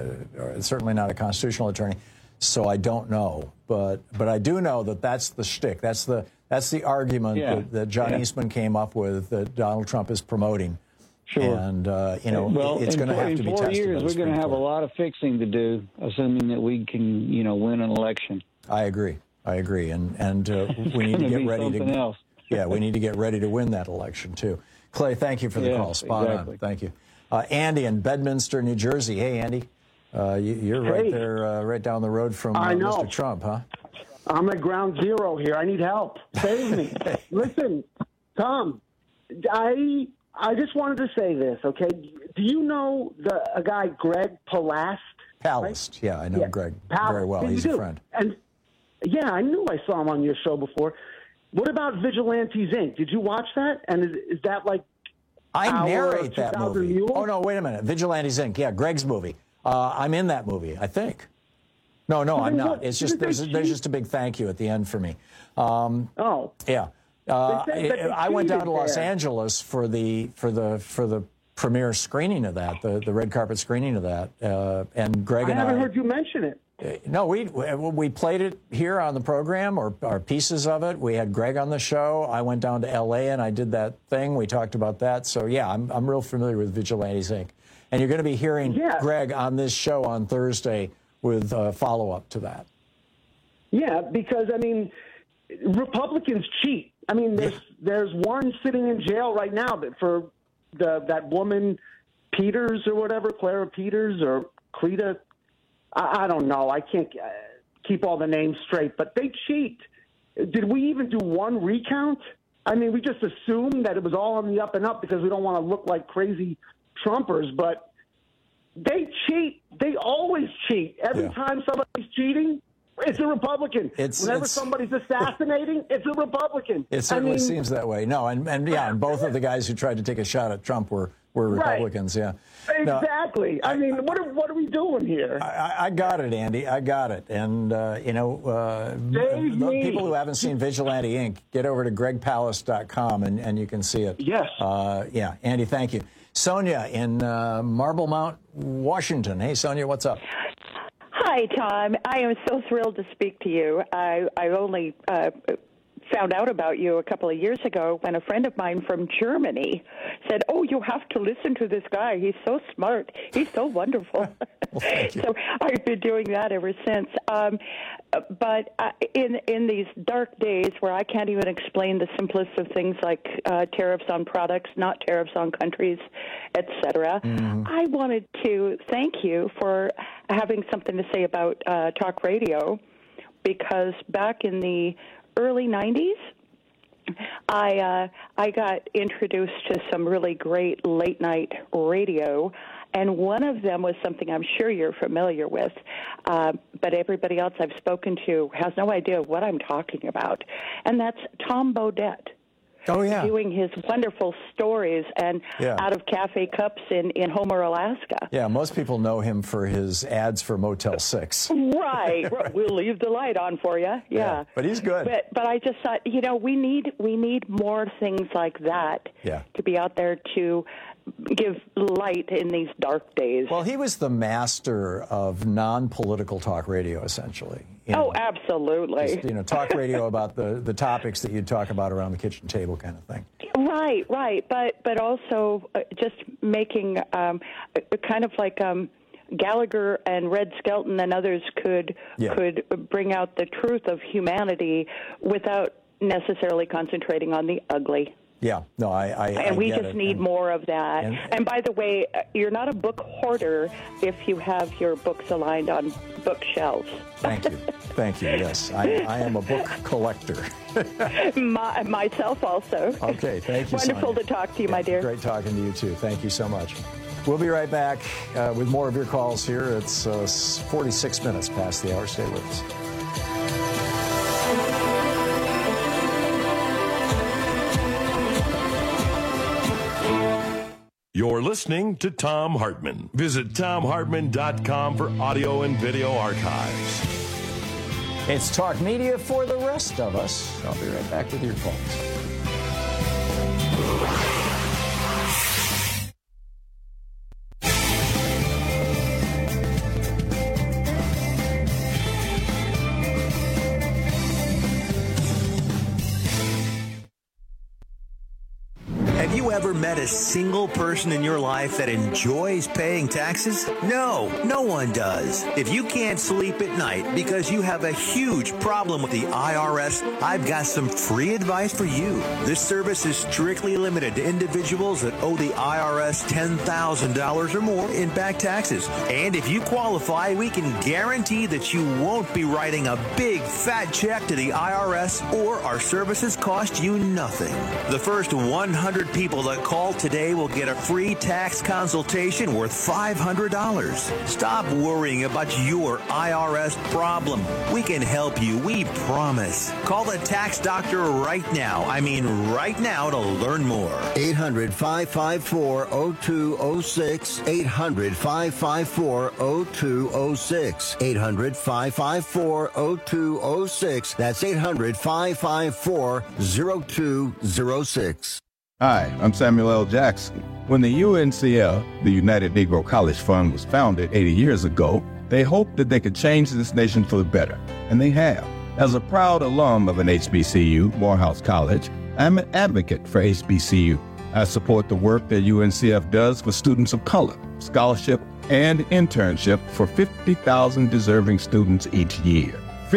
I certainly not a constitutional attorney, so I don't know. But I do know that that's the shtick. That's the argument that John Eastman came up with, that Donald Trump is promoting. Sure. And it's going to have to be tested. In 4 years, we're going to have a lot of fixing to do, assuming that we can, win an election. I agree, and we need to get ready to. Yeah, we need to get ready to win that election, too. Clay, thank you for the call. Spot on. Thank you. Andy in Bedminster, New Jersey. Hey, Andy. You're right there, right down the road from Mr. Trump, huh? I'm at ground zero here. I need help. Save me. Listen, Tom, I just wanted to say this, okay? Do you know a guy, Greg Palast? Palast, right? Yeah, I know Greg very well. He's a friend. And I knew I saw him on your show before. What about Vigilantes, Inc.? Did you watch that? And is that like I narrate that movie. Mules? Oh, no, wait a minute. Vigilantes, Inc. Yeah, Greg's movie. I'm in that movie, I think. No, I'm not. It's just there's just a big thank you at the end for me. Yeah. I went down to Los Angeles for the premiere screening of that, the red carpet screening of that, and Greg and I haven't heard you mention it. No, we played it here on the program, or pieces of it. We had Greg on the show. I went down to L.A. and I did that thing. We talked about that. So yeah, I'm real familiar with Vigilantes, Inc. And you're going to be hearing Greg on this show on Thursday with follow-up to that. Yeah, because I mean, Republicans cheat. I mean, there's one sitting in jail right now for that woman Peters or whatever, Clara Peters or Cleta. I don't know. I can't keep all the names straight, but they cheat. Did we even do one recount? I mean, we just assumed that it was all on the up and up because we don't want to look like crazy Trumpers, but they cheat. They always cheat. Every time somebody's cheating, it's a Republican. Whenever somebody's assassinating, it's a Republican. It certainly seems that way. No, and both of the guys who tried to take a shot at Trump were Republicans. Right. Yeah, exactly. I mean, what are we doing here? I got it, Andy. I got it. And people who haven't seen Vigilante Inc., get over to gregpalace.com and you can see it. Yes. Andy, thank you. Sonia in Marble Mount, Washington. Hey, Sonia, what's up? Hi, Tom. I am so thrilled to speak to you. I only found out about you a couple of years ago when a friend of mine from Germany said, "Oh, you have to listen to this guy. He's so smart. He's so wonderful." So I've been doing that ever since. But in these dark days where I can't even explain the simplest of things like tariffs on products, not tariffs on countries, etc., I wanted to thank you for having something to say about talk radio, because back in the early 90s, I got introduced to some really great late-night radio, and one of them was something I'm sure you're familiar with, but everybody else I've spoken to has no idea what I'm talking about, and that's Tom Bodett. Oh, yeah. Doing his wonderful stories and out of cafe cups in Homer, Alaska. Yeah, most people know him for his ads for Motel 6. Right. We'll leave the light on for you. Yeah. But he's good. But I just thought, we need more things like that to be out there to give light in these dark days. Well, he was the master of non-political talk radio, essentially. Absolutely. Just, talk radio about the topics that you'd talk about around the kitchen table kind of thing. Right. But also just making kind of like Gallagher and Red Skelton and others could bring out the truth of humanity without necessarily concentrating on the ugly. Yeah, no, and we just need more of that. And by the way, you're not a book hoarder if you have your books aligned on bookshelves. Thank you. Yes, I am a book collector. Myself also. Okay, thank you. Wonderful Sonia. to talk to you, my dear. Great talking to you too. Thank you so much. We'll be right back with more of your calls here. It's 46 minutes past the hour. Stay with us. You're listening to Thom Hartmann. Visit ThomHartmann.com for audio and video archives. It's Talk Media for the rest of us. I'll be right back with your calls. Have you ever met a single person in your life that enjoys paying taxes? No one does. If you can't sleep at night because you have a huge problem with the IRS, I've got some free advice for you. This service is strictly limited to individuals that owe the IRS $10,000 or more in back taxes. And if you qualify, we can guarantee that you won't be writing a big fat check to the IRS, or our services cost you nothing. The first 100 people that call today will get a free tax consultation worth $500. Stop worrying about your IRS problem. We can help you, we promise. Call the tax doctor right now. I mean right now, to learn more. 800-554-0206. 800-554-0206. 800-554-0206. That's 800-554-0206. Hi, I'm Samuel L. Jackson. When the UNCF, the United Negro College Fund, was founded 80 years ago, they hoped that they could change this nation for the better, and they have. As a proud alum of an HBCU, Morehouse College, I'm an advocate for HBCU. I support the work that UNCF does for students of color, scholarship, and internship for 50,000 deserving students each year. Visit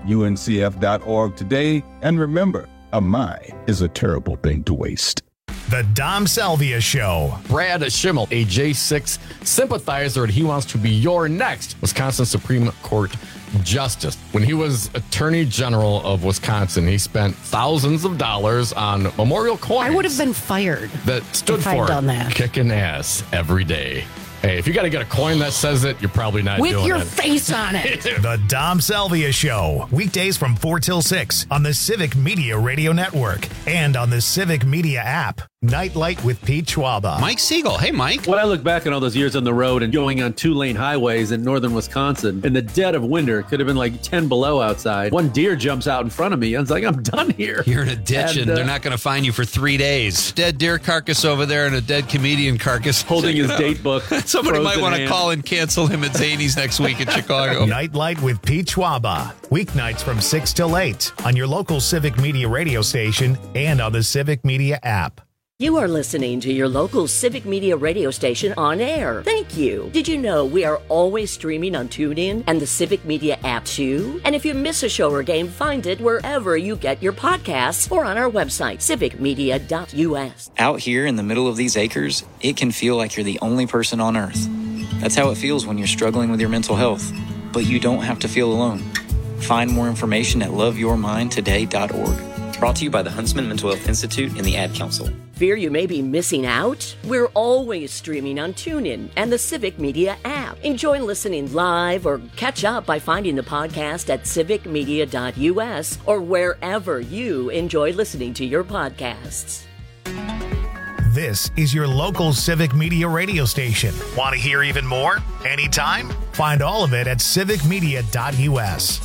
uncf.org today. And remember, a mind is a terrible thing to waste. The Dom Salvia Show. Brad Schimmel, a J6 sympathizer, and he wants to be your next Wisconsin Supreme Court Justice. When he was Attorney General of Wisconsin, he spent thousands of dollars on memorial coins. I would have been fired that stood if I'd for done that. Kicking ass every day. Hey, if you got to get a coin that says it, you're probably not doing it. With your face on it. The Dom Salvia Show. Weekdays from 4 till 6 on the Civic Media Radio Network and on the Civic Media app. Nightlight with Pete Schwaba. Mike Siegel. Hey, Mike. When I look back on all those years on the road and going on 2-lane highways in northern Wisconsin, in the dead of winter, it could have been like 10 below outside. One deer jumps out in front of me. I was like, I'm done here. You're in a ditch and they're not going to find you for 3 days. Dead deer carcass over there and a dead comedian carcass. Holding his date book. Somebody might want to call and cancel him at Zany's next week in Chicago. Nightlight with Pete Schwaba. Weeknights from 6 till 8 on your local Civic Media radio station and on the Civic Media app. You are listening to your local Civic Media radio station on air. Thank you. Did you know we are always streaming on TuneIn and the Civic Media app too? And if you miss a show or game, find it wherever you get your podcasts or on our website, civicmedia.us. Out here in the middle of these acres, it can feel like you're the only person on earth. That's how it feels when you're struggling with your mental health. But you don't have to feel alone. Find more information at loveyourmindtoday.org. Brought to you by the Huntsman Mental Health Institute and the Ad Council. Fear you may be missing out? We're always streaming on TuneIn and the Civic Media app. Enjoy listening live or catch up by finding the podcast at civicmedia.us or wherever you enjoy listening to your podcasts. This is your local Civic Media radio station. Want to hear even more? Anytime? Find all of it at civicmedia.us.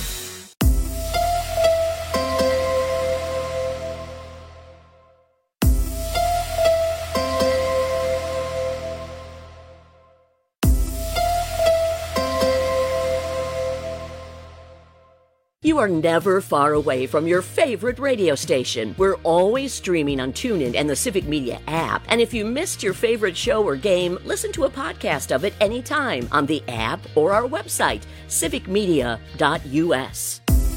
You are never far away from your favorite radio station. We're always streaming on TuneIn and the Civic Media app. And if you missed your favorite show or game, listen to a podcast of it anytime on the app or our website, civicmedia.us.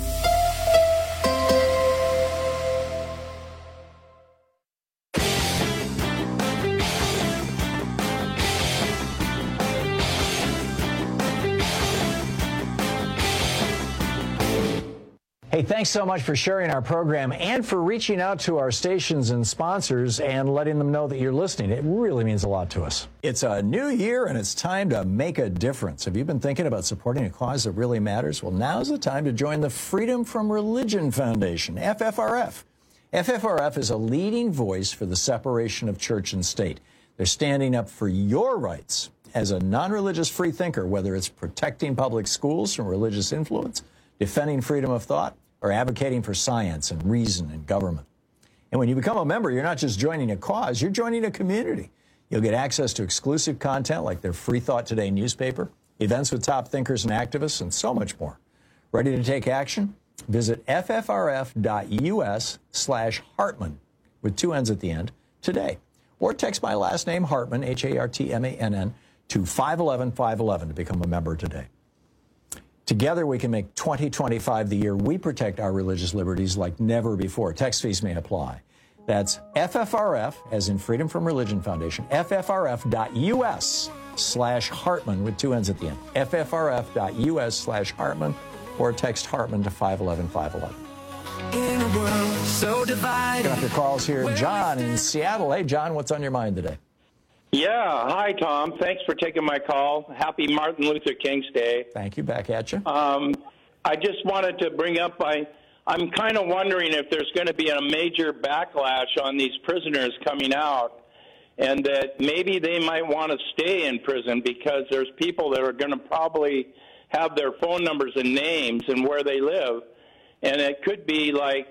Hey, thanks so much for sharing our program and for reaching out to our stations and sponsors and letting them know that you're listening. It really means a lot to us. It's a new year and it's time to make a difference. Have you been thinking about supporting a cause that really matters? Well, now's the time to join the Freedom from Religion Foundation, FFRF. FFRF is a leading voice for the separation of church and state. They're standing up for your rights as a non-religious free thinker, whether it's protecting public schools from religious influence, defending freedom of thought, or advocating for science and reason in government. And when you become a member, you're not just joining a cause, you're joining a community. You'll get access to exclusive content like their Free Thought Today newspaper, events with top thinkers and activists, and so much more. Ready to take action? Visit ffrf.us/Hartman, with 2 N's at the end, today. Or text my last name, Hartman, Hartmann, to 511-511 to become a member today. Together, we can make 2025 the year we protect our religious liberties like never before. Text fees may apply. That's FFRF, as in Freedom from Religion Foundation, ffrf.us/Hartman with 2 N's at the end. ffrf.us/Hartman, or text Hartman to 511-511. In a world so divided. Got your calls here. John in Seattle. Hey, John, what's on your mind today? Yeah. Hi, Tom. Thanks for taking my call. Happy Martin Luther King's Day. Thank you. Back at you. I just wanted to bring up, I'm kind of wondering if there's going to be a major backlash on these prisoners coming out, and that maybe they might want to stay in prison because there's people that are going to probably have their phone numbers and names and where they live, and it could be like,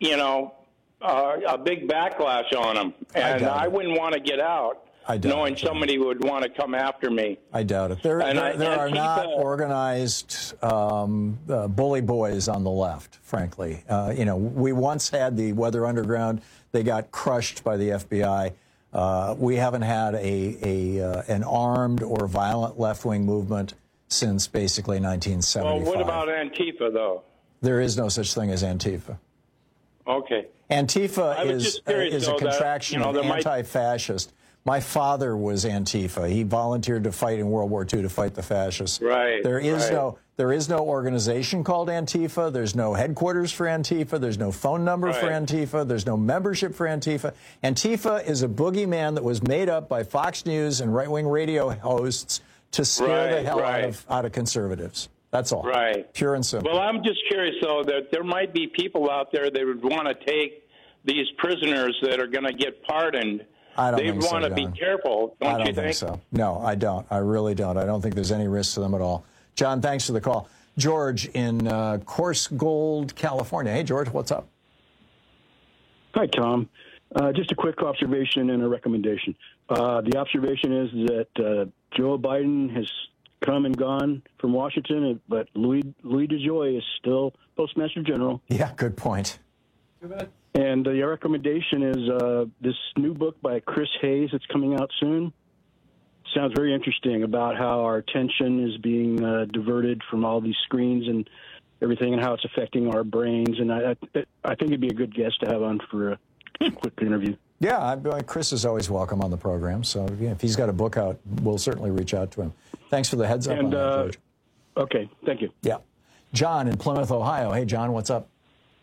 a big backlash on them. And I wouldn't want to get out. Knowing somebody would want to come after me. I doubt it. There are not organized bully boys on the left, frankly. We once had the Weather Underground. They got crushed by the FBI. We haven't had an armed or violent left-wing movement since basically 1975. Well, what about Antifa, though? There is no such thing as Antifa. Okay. Antifa is a contraction of might... anti-fascist. My father was Antifa. He volunteered to fight in World War II to fight the fascists. Right. There is no organization called Antifa. There's no headquarters for Antifa. There's no phone number for Antifa. There's no membership for Antifa. Antifa is a boogeyman that was made up by Fox News and right-wing radio hosts to scare the hell out of conservatives. That's all. Right. Pure and simple. Well, I'm just curious, though, that there might be people out there that would want to take these prisoners that are going to get pardoned. They want to be careful, don't you think? I don't think so. No, I don't. I really don't. I don't think there's any risk to them at all. John, thanks for the call. George in Coarse Gold, California. Hey, George, what's up? Hi, Tom. Just a quick observation and a recommendation. The observation is that Joe Biden has come and gone from Washington, but Louis DeJoy is still Postmaster General. Yeah, good point. And the recommendation is this new book by Chris Hayes that's coming out soon. Sounds very interesting about how our attention is being diverted from all these screens and everything and how it's affecting our brains. And I think it'd be a good guest to have on for a quick interview. Yeah, Chris is always welcome on the program. So yeah, if he's got a book out, we'll certainly reach out to him. Thanks for the heads up on that, George. Okay, thank you. Yeah. John in Plymouth, Ohio. Hey, John, what's up?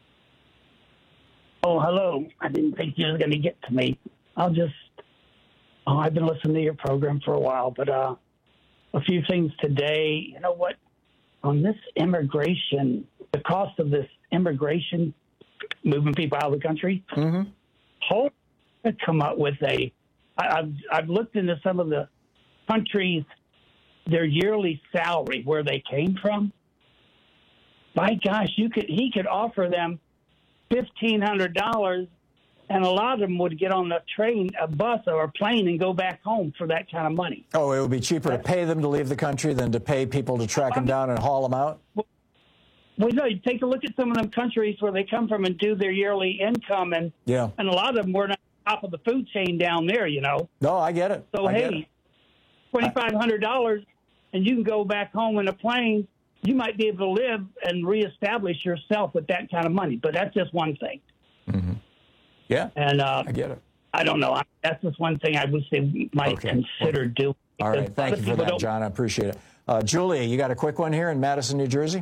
Oh, hello. I didn't think you were going to get to me. I've been listening to your program for a while, but a few things today. You know what? On this immigration, the cost of this immigration, moving people out of the country, hope to come up with I've looked into some of the countries, their yearly salary, where they came from. My gosh, he could offer them $1,500, and a lot of them would get on the train, a bus, or a plane and go back home for that kind of money. Oh, it would be cheaper to pay them to leave the country than to pay people to track them down and haul them out? Well, no, you take a look at some of them countries where they come from and do their yearly income, and a lot of them were not top of the food chain down there, you know. No, I get it. So, $2,500, and you can go back home in a plane. You might be able to live and reestablish yourself with that kind of money, but that's just one thing. Mm-hmm. Yeah, and I get it. I don't know. That's just one thing I would say we might consider doing. All right, thank you for that, John. I appreciate it. Julia, you got a quick one here in Madison, New Jersey?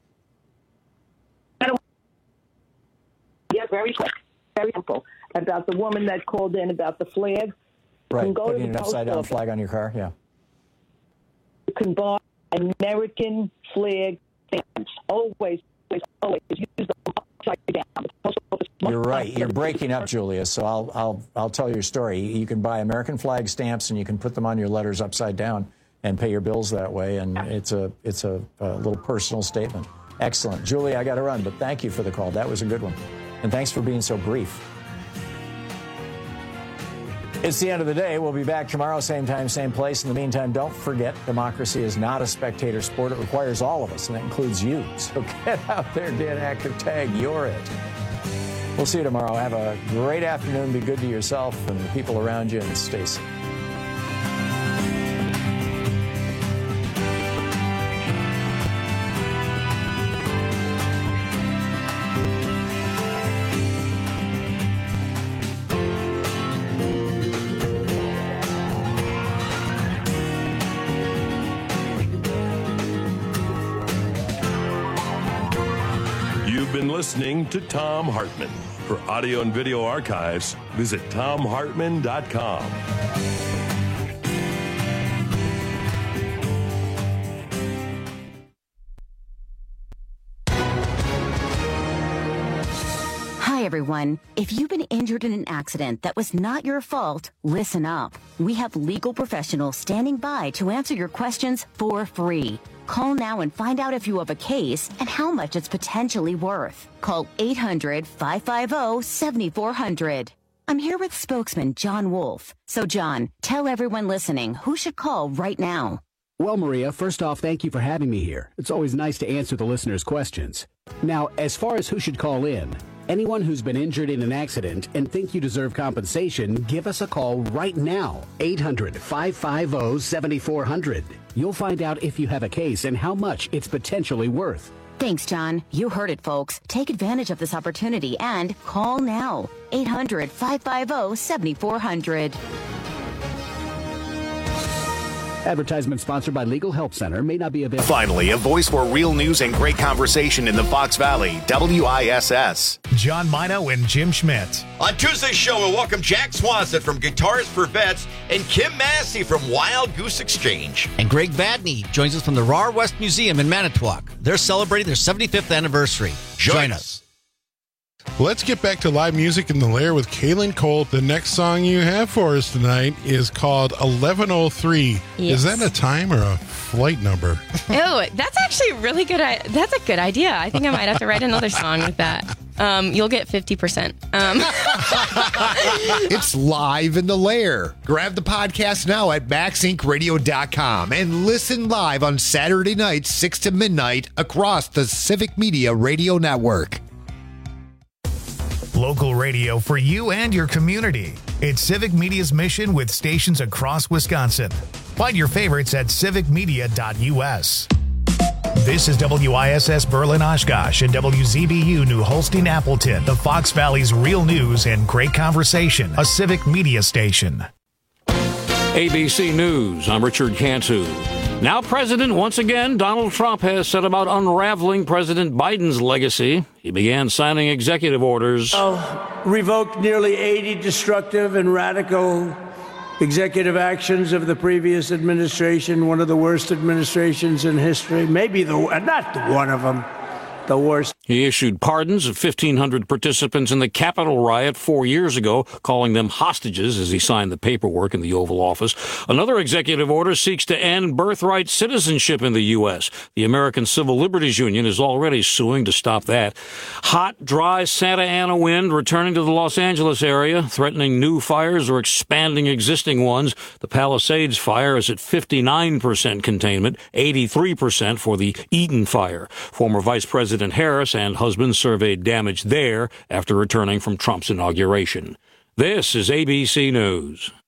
Yeah, very quick, very simple. About the woman that called in about the flag. Right, putting an upside-down flag on your car, yeah. You can buy American flag stamps. Always use them upside down. You're right. You're breaking up, Julia, so I'll tell your story. You can buy American flag stamps, and you can put them on your letters upside down and pay your bills that way, and it's a little personal statement. Excellent. Julia, I got to run, but thank you for the call. That was a good one. And thanks for being so brief. It's the end of the day. We'll be back tomorrow, same time, same place. In the meantime, don't forget, democracy is not a spectator sport. It requires all of us, and that includes you. So get out there, get active, tag, you're it. We'll see you tomorrow. Have a great afternoon. Be good to yourself and the people around you, and stay safe. Listening to Thom Hartmann. For audio and video archives, visit ThomHartmann.com. Hi, everyone. If you've been injured in an accident that was not your fault, listen up. We have legal professionals standing by to answer your questions for free. Call now and find out if you have a case and how much it's potentially worth. Call 800-550-7400. I'm here with spokesman John Wolf. So, John, tell everyone listening who should call right now. Well, Maria, first off, thank you for having me here. It's always nice to answer the listeners' questions. Now, as far as who should call in, anyone who's been injured in an accident and think you deserve compensation, give us a call right now. 800-550-7400. You'll find out if you have a case and how much it's potentially worth. Thanks, John. You heard it, folks. Take advantage of this opportunity and call now. 800-550-7400. Advertisement sponsored by Legal Help Center may not be available. Finally, a voice for real news and great conversation in the Fox Valley. WISS. John Mino and Jim Schmidt. On Tuesday's show, we'll welcome Jack Swanson from Guitars for Vets and Kim Massey from Wild Goose Exchange. And Greg Vadney joins us from the Raw West Museum in Manitowoc. They're celebrating their 75th anniversary. Join us. Let's get back to live music in the Lair with Kaylin Cole. The next song you have for us tonight is called 1103. Yes. Is that a time or a flight number? Oh, that's actually really good. That's a good idea. I think I might have to write another song with that. You'll get 50%. It's live in the Lair. Grab the podcast now at MaxIncRadio.com and listen live on Saturday nights, 6 to midnight across the Civic Media Radio Network. Local radio for you and your community. It's Civic Media's mission with stations across Wisconsin. Find your favorites at civicmedia.us. This is WISS Berlin Oshkosh and WZBU New Holstein Appleton, the Fox Valley's real news and great conversation, a Civic Media station. ABC News, I'm Richard Cantu. Now president once again, Donald Trump has set about unraveling President Biden's legacy. He began signing executive orders. Revoked nearly 80 destructive and radical executive actions of the previous administration, one of the worst administrations in history, maybe not one of them, the worst. He issued pardons of 1,500 participants in the Capitol riot 4 years ago, calling them hostages as he signed the paperwork in the Oval Office. Another executive order seeks to end birthright citizenship in the U.S. The American Civil Liberties Union is already suing to stop that. Hot, dry Santa Ana wind returning to the Los Angeles area, threatening new fires or expanding existing ones. The Palisades fire is at 59% containment, 83% for the Eaton fire. Former Vice President Harris and husband surveyed damage there after returning from Trump's inauguration. This is ABC News.